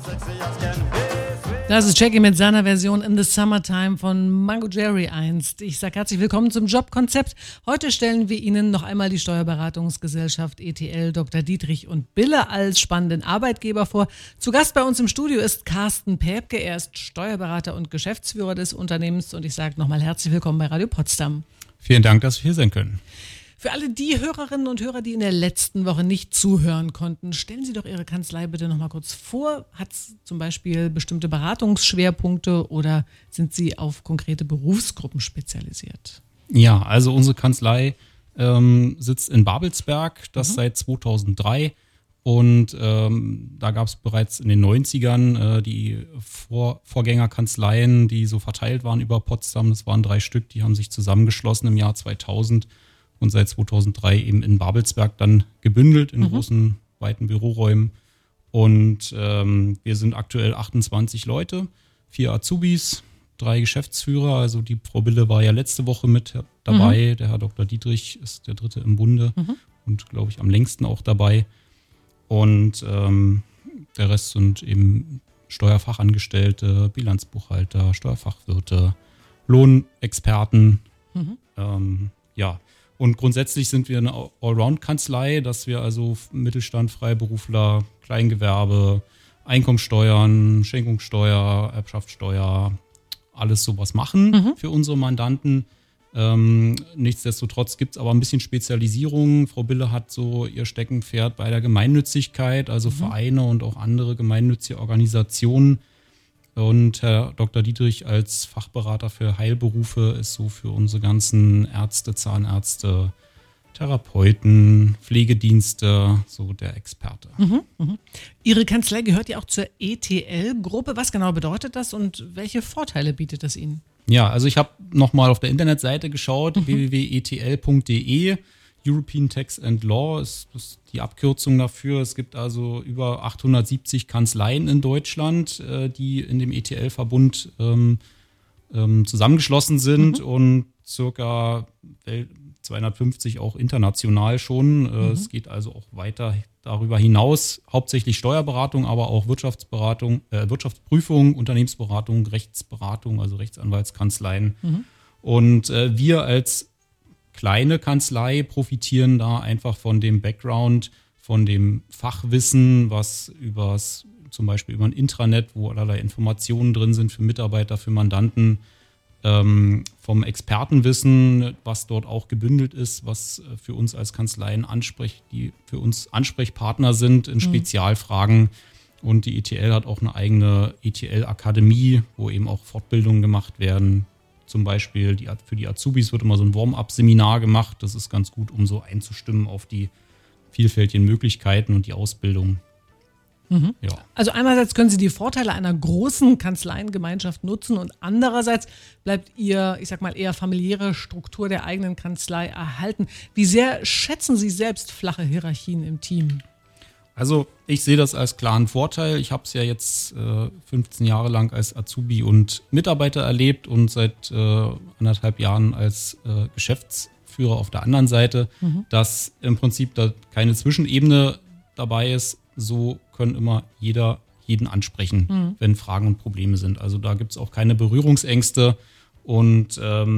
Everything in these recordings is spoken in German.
Das ist Jackie mit seiner Version In the Summertime von Mango Jerry einst. Ich sage herzlich willkommen zum Jobkonzept. Heute stellen wir Ihnen noch einmal die Steuerberatungsgesellschaft ETL Dr. Dietrich und Bille als spannenden Arbeitgeber vor. Zu Gast bei uns im Studio ist Carsten Päbke. Er ist Steuerberater und Geschäftsführer des Unternehmens. Und ich sage nochmal herzlich willkommen bei Radio Potsdam. Vielen Dank, dass wir hier sein können. Für alle die Hörerinnen und Hörer, die in der letzten Woche nicht zuhören konnten, stellen Sie doch Ihre Kanzlei bitte noch mal kurz vor. Hat es zum Beispiel bestimmte Beratungsschwerpunkte oder sind Sie auf konkrete Berufsgruppen spezialisiert? Ja, also unsere Kanzlei sitzt in Babelsberg, das seit 2003. Und da gab es bereits in den 90ern die Vorgängerkanzleien, die so verteilt waren über Potsdam. Das waren 3 Stück, die haben sich zusammengeschlossen im Jahr 2000. Und seit 2003 eben in Babelsberg dann gebündelt in großen, weiten Büroräumen. Und wir sind aktuell 28 Leute, 4 Azubis, 3 Geschäftsführer. Also die Frau Bille war ja letzte Woche mit dabei. Der Herr Dr. Dietrich ist der Dritte im Bunde und, glaube ich, am längsten auch dabei. Und der Rest sind eben Steuerfachangestellte, Bilanzbuchhalter, Steuerfachwirte, Lohnexperten. Ja. Und grundsätzlich sind wir eine Allround-Kanzlei, dass wir also Mittelstand, Freiberufler, Kleingewerbe, Einkommensteuern, Schenkungssteuer, Erbschaftssteuer, alles sowas machen für unsere Mandanten. Nichtsdestotrotz gibt es aber ein bisschen Spezialisierung. Frau Bille hat so ihr Steckenpferd bei der Gemeinnützigkeit, also Vereine und auch andere gemeinnützige Organisationen. Und Herr Dr. Dietrich als Fachberater für Heilberufe ist so für unsere ganzen Ärzte, Zahnärzte, Therapeuten, Pflegedienste so der Experte. Ihre Kanzlei gehört ja auch zur ETL-Gruppe. Was genau bedeutet das und welche Vorteile bietet das Ihnen? Ja, also ich habe nochmal auf der Internetseite geschaut, www.etl.de. European Tax and Law ist die Abkürzung dafür. Es gibt also über 870 Kanzleien in Deutschland, die in dem ETL-Verbund zusammengeschlossen sind und circa 250 auch international schon. Es geht also auch weiter darüber hinaus. Hauptsächlich Steuerberatung, aber auch Wirtschaftsberatung, Wirtschaftsprüfung, Unternehmensberatung, Rechtsberatung, also Rechtsanwaltskanzleien. Und wir als kleine Kanzlei profitieren da einfach von dem Background, von dem Fachwissen, was zum Beispiel über ein Intranet, wo allerlei Informationen drin sind für Mitarbeiter, für Mandanten, vom Expertenwissen, was dort auch gebündelt ist, was für uns als Kanzleien die für uns Ansprechpartner sind in Spezialfragen. Und die ETL hat auch eine eigene ETL-Akademie, wo eben auch Fortbildungen gemacht werden. Zum Beispiel für die Azubis wird immer so ein Warm-up-Seminar gemacht. Das ist ganz gut, um so einzustimmen auf die vielfältigen Möglichkeiten und die Ausbildung. Ja. Also einerseits können Sie die Vorteile einer großen Kanzleiengemeinschaft nutzen und andererseits bleibt Ihr, ich sag mal, eher familiäre Struktur der eigenen Kanzlei erhalten. Wie sehr schätzen Sie selbst flache Hierarchien im Team? Also ich sehe das als klaren Vorteil. Ich habe es ja jetzt 15 Jahre lang als Azubi und Mitarbeiter erlebt und seit 1,5 Jahren als Geschäftsführer auf der anderen Seite, dass im Prinzip da keine Zwischenebene dabei ist. So können immer jeden ansprechen, wenn Fragen und Probleme sind. Also da gibt es auch keine Berührungsängste und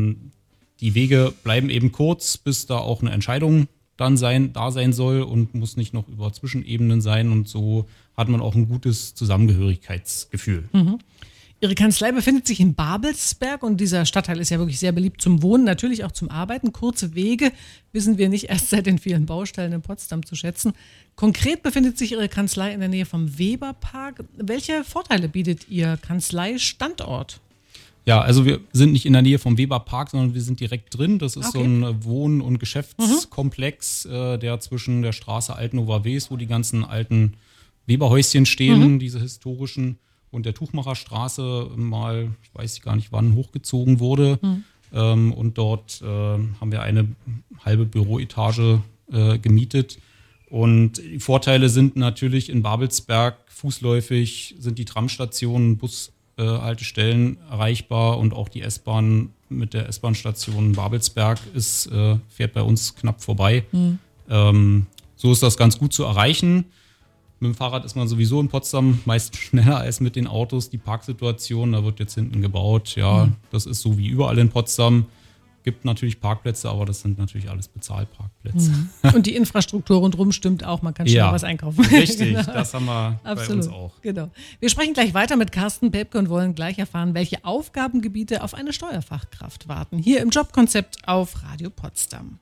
die Wege bleiben eben kurz, bis da auch eine Entscheidung dann da sein soll und muss nicht noch über Zwischenebenen sein. Und so hat man auch ein gutes Zusammengehörigkeitsgefühl. Ihre Kanzlei befindet sich in Babelsberg und dieser Stadtteil ist ja wirklich sehr beliebt zum Wohnen, natürlich auch zum Arbeiten. Kurze Wege wissen wir nicht erst seit den vielen Baustellen in Potsdam zu schätzen. Konkret befindet sich Ihre Kanzlei in der Nähe vom Weberpark. Welche Vorteile bietet Ihr Kanzleistandort? Ja, also wir sind nicht in der Nähe vom Weberpark, sondern wir sind direkt drin. Das ist so ein Wohn- und Geschäftskomplex, der zwischen der Straße Altenower Wees, wo die ganzen alten Weberhäuschen stehen, diese historischen, und der Tuchmacherstraße mal, ich weiß gar nicht wann, hochgezogen wurde. Und dort haben wir eine halbe Büroetage gemietet. Und die Vorteile sind natürlich in Babelsberg fußläufig, sind die Tramstationen, Bushaltestellen erreichbar und auch die S-Bahn mit der S-Bahn-Station Babelsberg fährt bei uns knapp vorbei. So ist das ganz gut zu erreichen. Mit dem Fahrrad ist man sowieso in Potsdam meist schneller als mit den Autos. Die Parksituation, da wird jetzt hinten gebaut. Ja, das ist so wie überall in Potsdam. Gibt natürlich Parkplätze, aber das sind natürlich alles Bezahlparkplätze. Und die Infrastruktur rundherum stimmt auch, man kann schnell was einkaufen. Richtig, Genau. Das haben wir bei uns auch. Genau. Wir sprechen gleich weiter mit Carsten Pepke und wollen gleich erfahren, welche Aufgabengebiete auf eine Steuerfachkraft warten. Hier im Jobkonzept auf Radio Potsdam.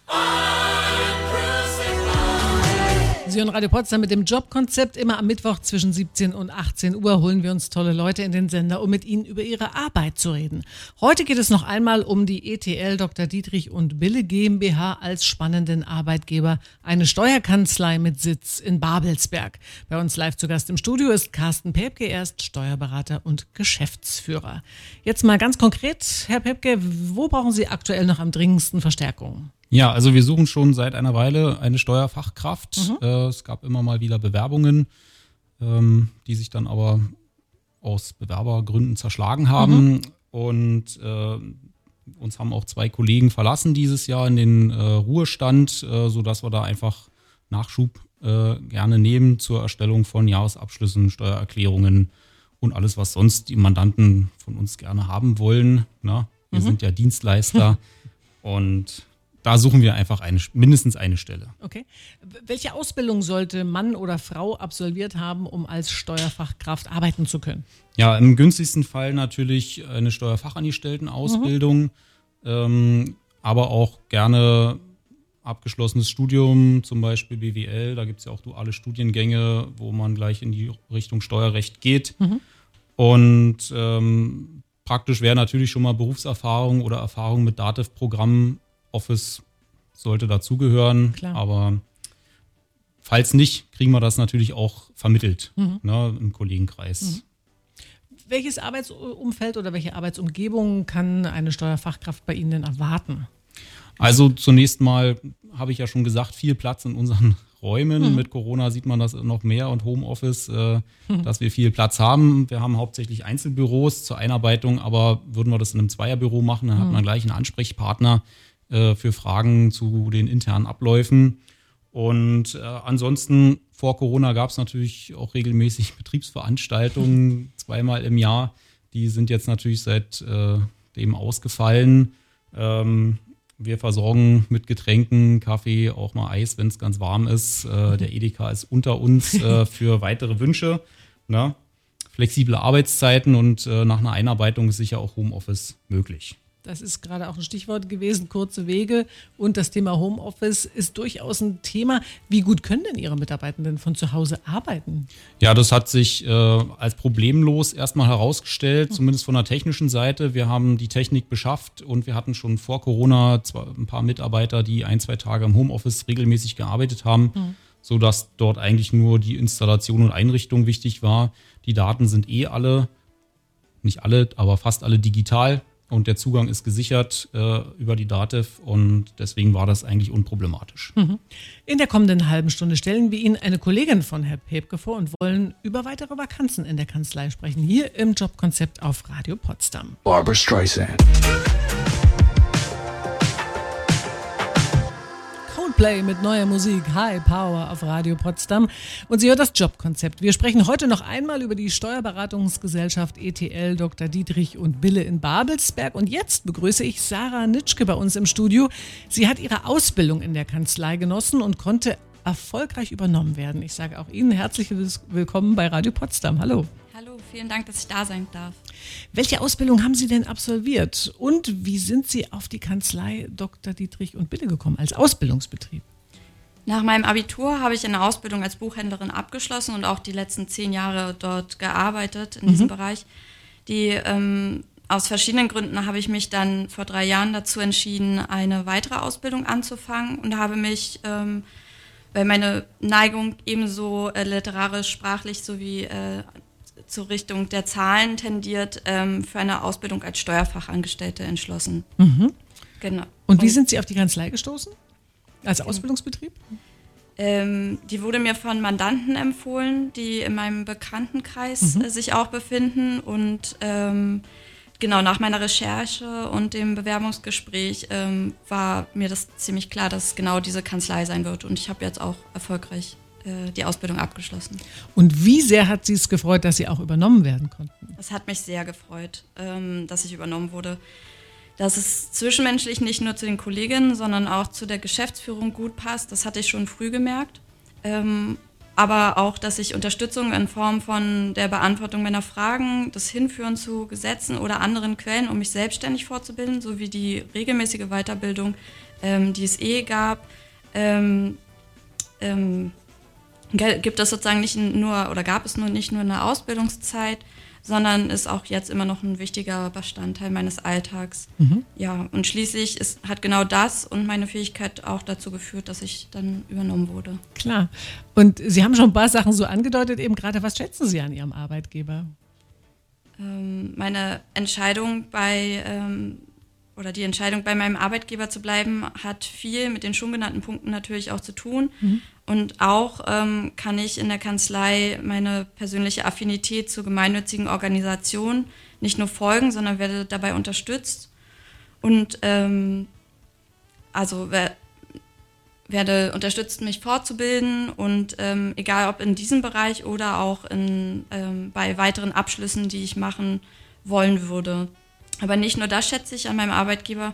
Sie hören Radio Potsdam mit dem Jobkonzept. Immer am Mittwoch zwischen 17 und 18 Uhr holen wir uns tolle Leute in den Sender, um mit ihnen über ihre Arbeit zu reden. Heute geht es noch einmal um die ETL Dr. Dietrich und Bille GmbH als spannenden Arbeitgeber. Eine Steuerkanzlei mit Sitz in Babelsberg. Bei uns live zu Gast im Studio ist Carsten Pepke, er ist Steuerberater und Geschäftsführer. Jetzt mal ganz konkret, Herr Pepke, wo brauchen Sie aktuell noch am dringendsten Verstärkung? Ja, also wir suchen schon seit einer Weile eine Steuerfachkraft. Es gab immer mal wieder Bewerbungen, die sich dann aber aus Bewerbergründen zerschlagen haben. Und uns haben auch 2 Kollegen verlassen dieses Jahr in den Ruhestand, sodass wir da einfach Nachschub gerne nehmen zur Erstellung von Jahresabschlüssen, Steuererklärungen und alles, was sonst die Mandanten von uns gerne haben wollen. Na, wir sind ja Dienstleister und da suchen wir einfach mindestens eine Stelle. Okay. Welche Ausbildung sollte Mann oder Frau absolviert haben, um als Steuerfachkraft arbeiten zu können? Ja, im günstigsten Fall natürlich eine Steuerfachangestelltenausbildung, aber auch gerne abgeschlossenes Studium, zum Beispiel BWL. Da gibt es ja auch duale Studiengänge, wo man gleich in die Richtung Steuerrecht geht. Und praktisch wäre natürlich schon mal Berufserfahrung oder Erfahrung mit Dativ-Programmen. Office sollte dazugehören, aber falls nicht, kriegen wir das natürlich auch vermittelt im Kollegenkreis. Welches Arbeitsumfeld oder welche Arbeitsumgebung kann eine Steuerfachkraft bei Ihnen denn erwarten? Also zunächst mal habe ich ja schon gesagt, viel Platz in unseren Räumen. Mit Corona sieht man das noch mehr und Homeoffice, dass wir viel Platz haben. Wir haben hauptsächlich Einzelbüros zur Einarbeitung, aber würden wir das in einem Zweierbüro machen, dann hat man gleich einen Ansprechpartner für Fragen zu den internen Abläufen. Und ansonsten, vor Corona gab es natürlich auch regelmäßig Betriebsveranstaltungen, 2-mal im Jahr. Die sind jetzt natürlich seitdem ausgefallen. Wir versorgen mit Getränken, Kaffee, auch mal Eis, wenn es ganz warm ist. Der Edeka ist unter uns für weitere Wünsche. Na? Flexible Arbeitszeiten und nach einer Einarbeitung ist sicher auch Homeoffice möglich. Das ist gerade auch ein Stichwort gewesen, kurze Wege. Und das Thema Homeoffice ist durchaus ein Thema. Wie gut können denn Ihre Mitarbeitenden von zu Hause arbeiten? Ja, das hat sich als problemlos erstmal herausgestellt, zumindest von der technischen Seite. Wir haben die Technik beschafft und wir hatten schon vor Corona ein paar Mitarbeiter, die 1-2 Tage im Homeoffice regelmäßig gearbeitet haben, sodass dort eigentlich nur die Installation und Einrichtung wichtig war. Die Daten sind alle, nicht alle, aber fast alle digital. Und der Zugang ist gesichert über die Dativ und deswegen war das eigentlich unproblematisch. In der kommenden halben Stunde stellen wir Ihnen eine Kollegin von Herrn Pepke vor und wollen über weitere Vakanzen in der Kanzlei sprechen. Hier im Jobkonzept auf Radio Potsdam. Barbra Streisand. Coldplay mit neuer Musik, High Power auf Radio Potsdam. Und Sie hört das Jobkonzept. Wir sprechen heute noch einmal über die Steuerberatungsgesellschaft ETL Dr. Dietrich und Bille in Babelsberg. Und jetzt begrüße ich Sarah Nitschke bei uns im Studio. Sie hat ihre Ausbildung in der Kanzlei genossen und konnte erfolgreich übernommen werden. Ich sage auch Ihnen herzlich willkommen bei Radio Potsdam. Hallo. Hallo, vielen Dank, dass ich da sein darf. Welche Ausbildung haben Sie denn absolviert? Und wie sind Sie auf die Kanzlei Dr. Dietrich und Bille gekommen als Ausbildungsbetrieb? Nach meinem Abitur habe ich eine Ausbildung als Buchhändlerin abgeschlossen und auch die letzten 10 Jahre dort gearbeitet in diesem Bereich. Aus verschiedenen Gründen habe ich mich dann vor 3 Jahren dazu entschieden, eine weitere Ausbildung anzufangen und habe mich, weil meine Neigung ebenso literarisch, sprachlich sowie zur Richtung der Zahlen tendiert, für eine Ausbildung als Steuerfachangestellte entschlossen. Genau. Und wie sind Sie auf die Kanzlei gestoßen? Als Ausbildungsbetrieb? Die wurde mir von Mandanten empfohlen, die in meinem Bekanntenkreis sich auch befinden. Und genau nach meiner Recherche und dem Bewerbungsgespräch war mir das ziemlich klar, dass es genau diese Kanzlei sein wird. Und ich habe jetzt auch erfolgreich die Ausbildung abgeschlossen. Und wie sehr hat Sie es gefreut, dass Sie auch übernommen werden konnten? Es hat mich sehr gefreut, dass ich übernommen wurde. Dass es zwischenmenschlich nicht nur zu den Kolleginnen, sondern auch zu der Geschäftsführung gut passt, das hatte ich schon früh gemerkt. Aber auch, dass ich Unterstützung in Form von der Beantwortung meiner Fragen, das Hinführen zu Gesetzen oder anderen Quellen, um mich selbstständig fortzubilden, sowie die regelmäßige Weiterbildung, die es gab, gibt es sozusagen nicht nur oder gab es nicht nur in der Ausbildungszeit, sondern ist auch jetzt immer noch ein wichtiger Bestandteil meines Alltags. Ja, und schließlich hat genau das und meine Fähigkeit auch dazu geführt, dass ich dann übernommen wurde. Klar. Und Sie haben schon ein paar Sachen so angedeutet, eben gerade, was schätzen Sie an Ihrem Arbeitgeber? Meine Entscheidung die Entscheidung bei meinem Arbeitgeber zu bleiben, hat viel mit den schon genannten Punkten natürlich auch zu tun. Und auch kann ich in der Kanzlei meine persönliche Affinität zur gemeinnützigen Organisation nicht nur folgen, sondern werde dabei unterstützt. Und werde unterstützt, mich fortzubilden und egal ob in diesem Bereich oder auch bei weiteren Abschlüssen, die ich machen wollen würde. Aber nicht nur das schätze ich an meinem Arbeitgeber,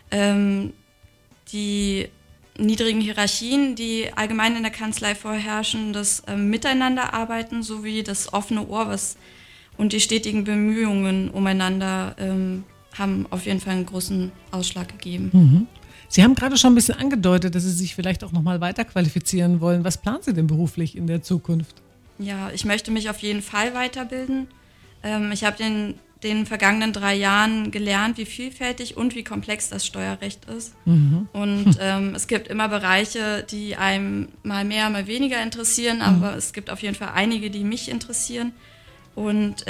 die niedrigen Hierarchien, die allgemein in der Kanzlei vorherrschen, das Miteinanderarbeiten sowie das offene Ohr und die stetigen Bemühungen umeinander haben auf jeden Fall einen großen Ausschlag gegeben. Sie haben gerade schon ein bisschen angedeutet, dass Sie sich vielleicht auch nochmal weiterqualifizieren wollen. Was planen Sie denn beruflich in der Zukunft? Ja, ich möchte mich auf jeden Fall weiterbilden. Ich habe in den vergangenen 3 Jahren gelernt, wie vielfältig und wie komplex das Steuerrecht ist. Und es gibt immer Bereiche, die einem mal mehr, mal weniger interessieren, aber es gibt auf jeden Fall einige, die mich interessieren. Und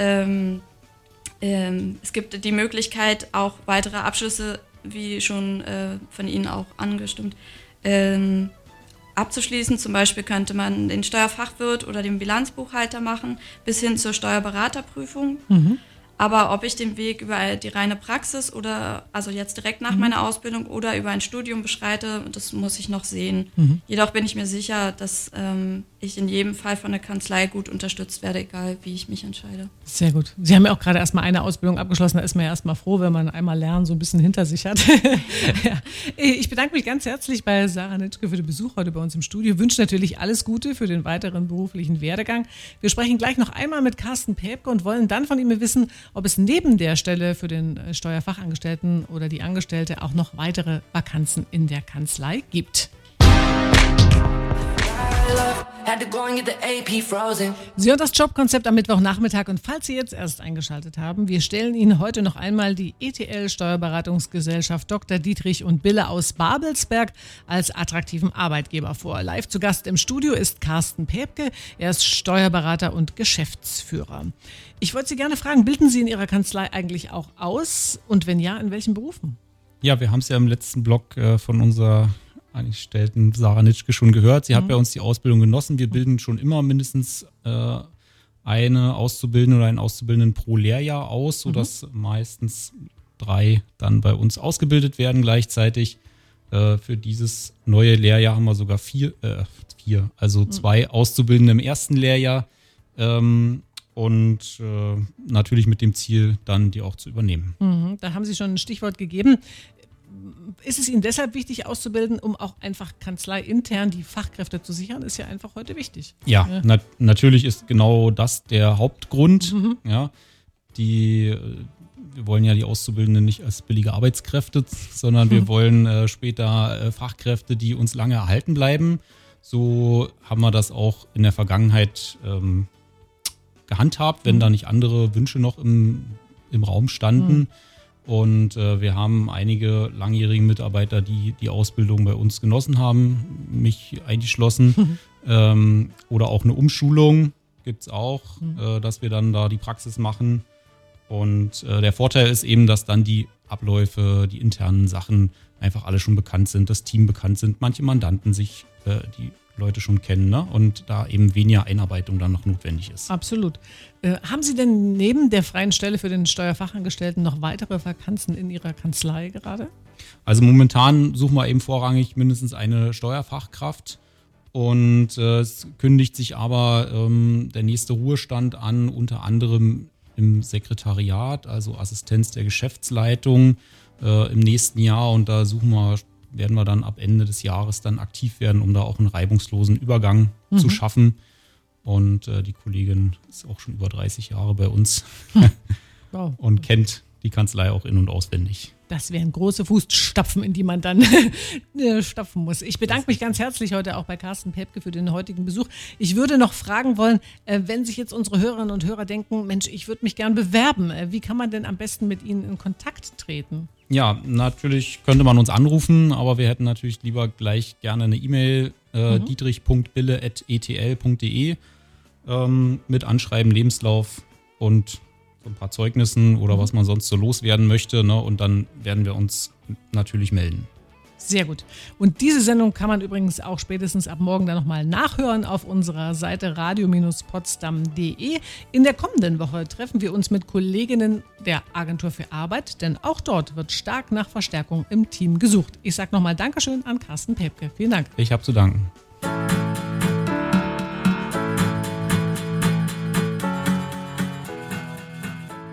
es gibt die Möglichkeit, auch weitere Abschlüsse, wie schon von Ihnen auch angestimmt, abzuschließen. Zum Beispiel könnte man den Steuerfachwirt oder den Bilanzbuchhalter machen, bis hin zur Steuerberaterprüfung. Aber ob ich den Weg über die reine Praxis oder also jetzt direkt nach meiner Ausbildung oder über ein Studium beschreite, das muss ich noch sehen. Jedoch bin ich mir sicher, dass ich in jedem Fall von der Kanzlei gut unterstützt werde, egal wie ich mich entscheide. Sehr gut. Sie haben ja auch gerade erstmal eine Ausbildung abgeschlossen. Da ist man ja erstmal froh, wenn man einmal Lernen so ein bisschen hinter sich hat. Ja. Ich bedanke mich ganz herzlich bei Sarah Nitschke für den Besuch heute bei uns im Studio. Wünsche natürlich alles Gute für den weiteren beruflichen Werdegang. Wir sprechen gleich noch einmal mit Carsten Päbke und wollen dann von ihm wissen, ob es neben der Stelle für den Steuerfachangestellten oder die Angestellte auch noch weitere Vakanzen in der Kanzlei gibt. Sie hören das Jobkonzept am Mittwochnachmittag und falls Sie jetzt erst eingeschaltet haben, wir stellen Ihnen heute noch einmal die ETL Steuerberatungsgesellschaft Dr. Dietrich und Bille aus Babelsberg als attraktiven Arbeitgeber vor. Live zu Gast im Studio ist Carsten Päbke. Er ist Steuerberater und Geschäftsführer. Ich wollte Sie gerne fragen, bilden Sie in Ihrer Kanzlei eigentlich auch aus? Und wenn ja, in welchen Berufen? Ja, wir haben es ja im letzten Blog von unserer Angestellten Sarah Nitschke schon gehört. Sie hat bei uns die Ausbildung genossen. Wir bilden schon immer mindestens eine Auszubildende oder einen Auszubildenden pro Lehrjahr aus, sodass meistens 3 dann bei uns ausgebildet werden gleichzeitig. Für dieses neue Lehrjahr haben wir sogar 4, also 2 Auszubildende im ersten Lehrjahr und natürlich mit dem Ziel, dann die auch zu übernehmen. Da haben Sie schon ein Stichwort gegeben. Ist es Ihnen deshalb wichtig auszubilden, um auch einfach kanzleiintern die Fachkräfte zu sichern? Ist ja einfach heute wichtig. Ja, natürlich ist genau das der Hauptgrund. Ja, wir wollen ja die Auszubildenden nicht als billige Arbeitskräfte, sondern wir wollen später Fachkräfte, die uns lange erhalten bleiben. So haben wir das auch in der Vergangenheit gehandhabt, wenn da nicht andere Wünsche noch im Raum standen. Und wir haben einige langjährige Mitarbeiter, die die Ausbildung bei uns genossen haben, mich eingeschlossen. Oder auch eine Umschulung gibt es auch, dass wir dann da die Praxis machen. Und der Vorteil ist eben, dass dann die Abläufe, die internen Sachen einfach alle schon bekannt sind, das Team bekannt sind, manche Mandanten sich die Leute schon kennen, ne? Und da eben weniger Einarbeitung dann noch notwendig ist. Absolut. Haben Sie denn neben der freien Stelle für den Steuerfachangestellten noch weitere Vakanzen in Ihrer Kanzlei gerade? Also momentan suchen wir eben vorrangig mindestens eine Steuerfachkraft Und es kündigt sich aber der nächste Ruhestand an, unter anderem im Sekretariat, also Assistenz der Geschäftsleitung im nächsten Jahr. Und da werden wir dann ab Ende des Jahres dann aktiv werden, um da auch einen reibungslosen Übergang zu schaffen. Und die Kollegin ist auch schon über 30 Jahre bei uns Wow. und kennt die Kanzlei auch in- und auswendig. Das wären große Fußstapfen, in die man dann stapfen muss. Ich bedanke mich ganz herzlich heute auch bei Carsten Pepke für den heutigen Besuch. Ich würde noch fragen wollen, wenn sich jetzt unsere Hörerinnen und Hörer denken, Mensch, ich würde mich gern bewerben. Wie kann man denn am besten mit Ihnen in Kontakt treten? Ja, natürlich könnte man uns anrufen, aber wir hätten natürlich lieber gleich gerne eine E-Mail, dietrich.bille@etl.de mit Anschreiben, Lebenslauf und so ein paar Zeugnissen oder was man sonst so loswerden möchte. Ne? Und dann werden wir uns natürlich melden. Sehr gut. Und diese Sendung kann man übrigens auch spätestens ab morgen dann nochmal nachhören auf unserer Seite radio-potsdam.de. In der kommenden Woche treffen wir uns mit Kolleginnen der Agentur für Arbeit, denn auch dort wird stark nach Verstärkung im Team gesucht. Ich sage nochmal Dankeschön an Carsten Pepke. Vielen Dank. Ich habe zu danken.